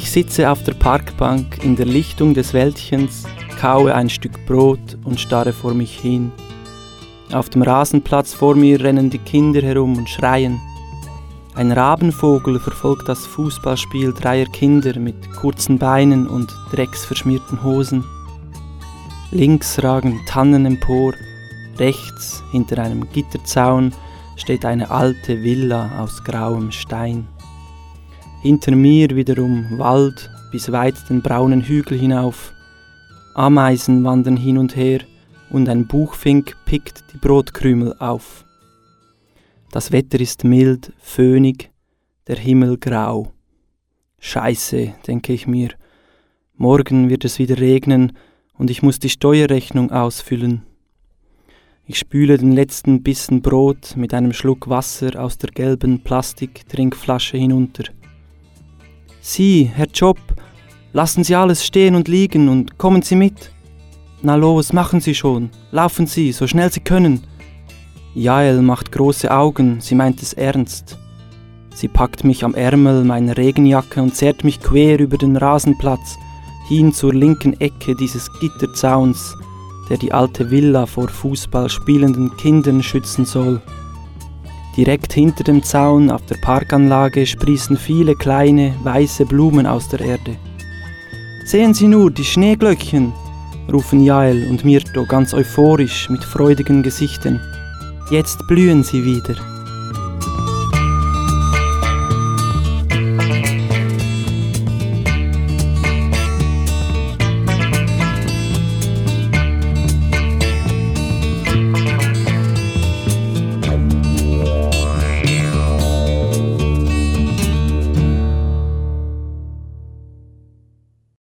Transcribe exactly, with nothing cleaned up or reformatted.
Ich sitze auf der Parkbank in der Lichtung des Wäldchens, kaue ein Stück Brot und starre vor mich hin. Auf dem Rasenplatz vor mir rennen die Kinder herum und schreien. Ein Rabenvogel verfolgt das Fußballspiel dreier Kinder mit kurzen Beinen und drecksverschmierten Hosen. Links ragen Tannen empor, rechts, hinter einem Gitterzaun, steht eine alte Villa aus grauem Stein. Hinter mir wiederum Wald bis weit den braunen Hügel hinauf. Ameisen wandern hin und her und ein Buchfink pickt die Brotkrümel auf. Das Wetter ist mild, föhnig, der Himmel grau. Scheiße, denke ich mir, morgen wird es wieder regnen und ich muss die Steuerrechnung ausfüllen. Ich spüle den letzten Bissen Brot mit einem Schluck Wasser aus der gelben Plastiktrinkflasche hinunter. Sie, Herr Job, lassen Sie alles stehen und liegen und kommen Sie mit. Na los, machen Sie schon, laufen Sie, so schnell Sie können. Jael macht große Augen, sie meint es ernst. Sie packt mich am Ärmel meiner Regenjacke und zerrt mich quer über den Rasenplatz, hin zur linken Ecke dieses Gitterzauns, der die alte Villa vor Fußball spielenden Kindern schützen soll. Direkt hinter dem Zaun auf der Parkanlage sprießen viele kleine, weiße Blumen aus der Erde. »Sehen Sie nur, die Schneeglöckchen«, rufen Jael und Mirto ganz euphorisch mit freudigen Gesichtern. »Jetzt blühen sie wieder.«